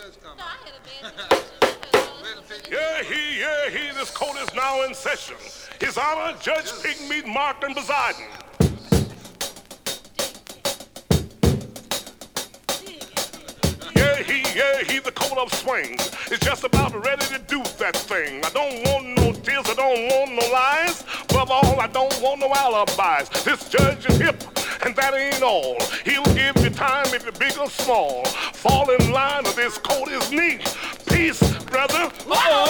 This court is now in session. His Honor, Judge Pigmeat Martin presiding. The coat of swings is just about ready to do that thing. I don't want no tears, I don't want no lies. Above all, I don't want no alibis. This judge is hip, and that ain't all. He'll give you time if you're big or small. Fall in line, or this coat is neat. Peace, brother.